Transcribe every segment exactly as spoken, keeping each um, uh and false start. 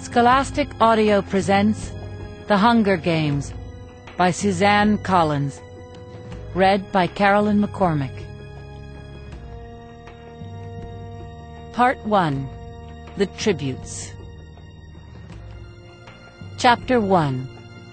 Scholastic Audio presents The Hunger Games by Suzanne Collins. Read by Carolyn McCormick. Part one. The Tributes. Chapter one.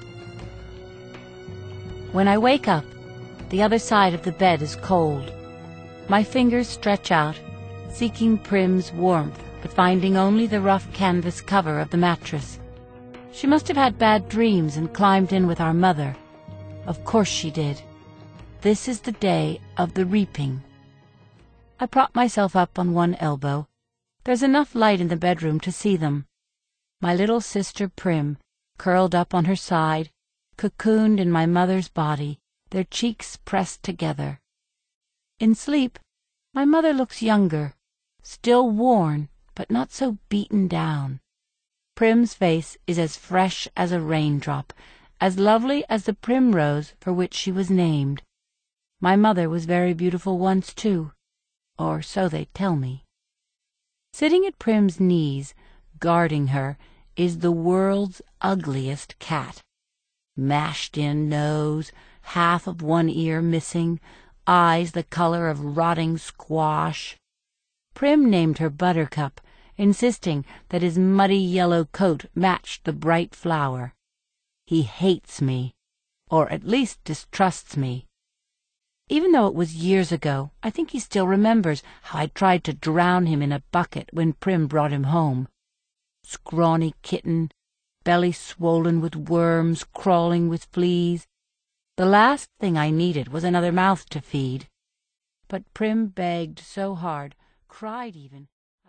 When I wake up, the other side of the bed is cold. My fingers stretch out, seeking Prim's warmth, but finding only the rough canvas cover of the mattress. She must have had bad dreams and climbed in with our mother. Of course she did. This is the day of the reaping. I prop myself up on one elbow. There's enough light in the bedroom to see them. My little sister Prim, curled up on her side, cocooned in my mother's body, their cheeks pressed together. In sleep, my mother looks younger, still worn, but not so beaten down. Prim's face is as fresh as a raindrop, as lovely as the primrose for which she was named. My mother was very beautiful once, too, or so they tell me. Sitting at Prim's knees, guarding her, is the world's ugliest cat. Mashed-in nose, half of one ear missing, eyes the color of rotting squash. Prim named her Buttercup, insisting that his muddy yellow coat matched the bright flower. He hates me, or at least distrusts me. Even though it was years ago, I think he still remembers how I tried to drown him in a bucket when Prim brought him home. Scrawny kitten, belly swollen with worms, crawling with fleas. The last thing I needed was another mouth to feed. But Prim begged so hard, cried even,